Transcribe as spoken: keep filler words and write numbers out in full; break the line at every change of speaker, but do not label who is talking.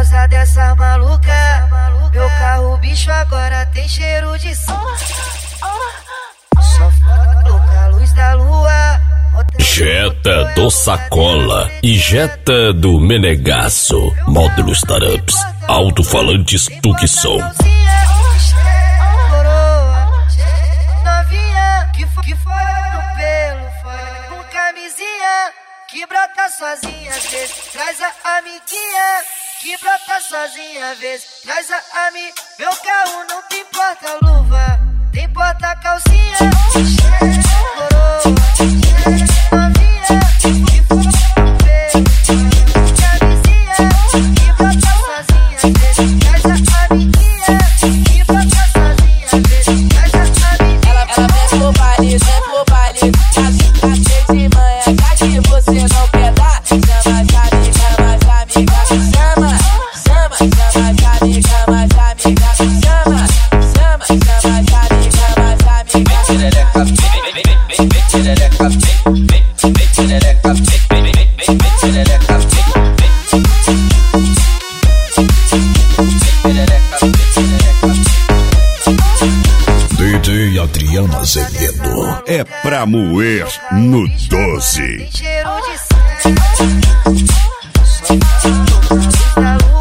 causa dessa maluca. Meu carro bicho agora tem cheiro de som. Só foto com a luz da lua.
Jetta do Sacola e Jetta do Menegasso. Módulo Startups, alto-falantes Tuque Som.
Que brota sozinha às vezes, traz a amiguinha. Que brota sozinha às vezes, traz a ami. Meu carro não tem porta-luva, tem porta-calcinha. Coroa, novinha, que foda no pelo, camisinha. Que brota sozinha às vezes, traz a amiguinha. Que brota sozinha às vezes, traz a amiguinha.
Ela, ela vem pro baile, vem pro baile, tá cheio de manhã, já que você não quer dar. Chama as amigas, mas amigas, chama, chama, chama as amigas, mas amigas, chama, chama, chama as amigas, mas amigas.
Perereca, vem, vem, vem, vem, perereca, vem, vem, vem, perereca, vem, vem, vem, vem, perereca, vem, vem, perereca, perereca.
D J Adriano Azevedo é pra moer no doze.
Tem cheiro de sangue. Só foto com a luz da lua.